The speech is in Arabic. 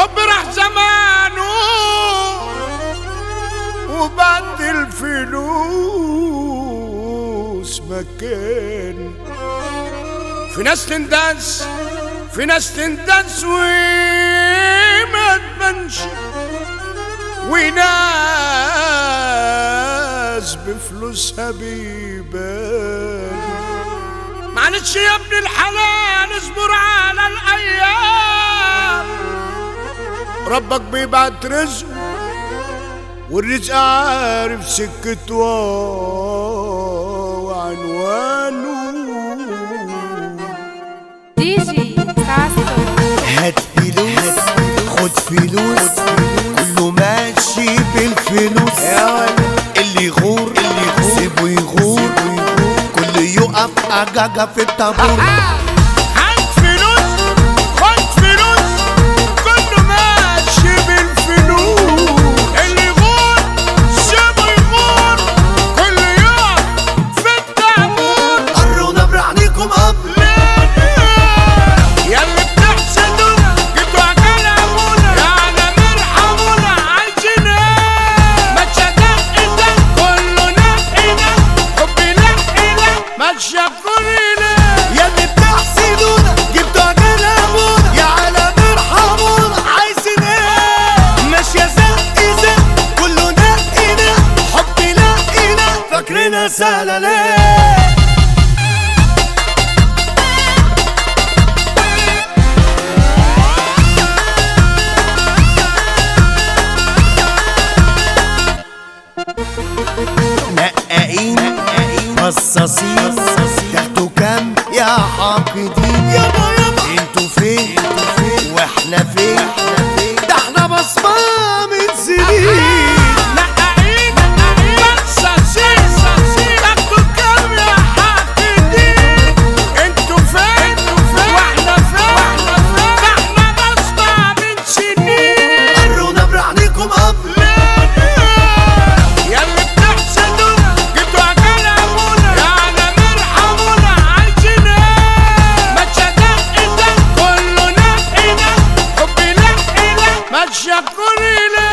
حب راح زمانه وبعد الفلوس مكان. في ناس تندس في ناس تندس وما تبانش، وناس بفلوسها بيبان. معلش يا ابن الحلال اصبر على الايام، ربك بيبعت رزقه والرزق عارف سكته وعنوانه. دي جي ساسو هات فلوس خد فلوس، كله ماشي بالفلوس. اللي يغور سيبه يغور، كله يقف أجاجة في الطابور. هات فلوس خد فلوس، كله ماشي بالفلوس. اللي يغور سيبه يغور، كله يقف في الطابور. قرونا برعنيكم قبل ياللي بتحسدونا جبتوا عجالة ابونا، يعني مرحمونا عايزين ايه؟ ما تشدقنا كله نقنا، حبي نقنا ما تشافوني ليه؟ ياللي بتحسدونا جبتوا عجالة ابونا، يا عالم ارحمونا عايزين ايه؟ ماشية زق زق كله نقنا، حبي نقنا فاكرينها سهلة ليه؟ نقاقين قصاصين، تاخدوا كام يا حاقدين؟ يابا انتوا فين واحنا فين؟ ده احنا بصمة من سنين. نقاقين قصاصين، تاخدوا كام يا حاقدين؟ انتوا فين واحنا فين؟ ده احنا بصمة من سنين. قرونا برعنيكم قبل ياللي بتحسدونا جبتوا عجالة ابونا، يعني مرحمونا عايزين ايه؟ ما تشدقنا كله نقنا، حبي نقنا ما تشافوني ليه؟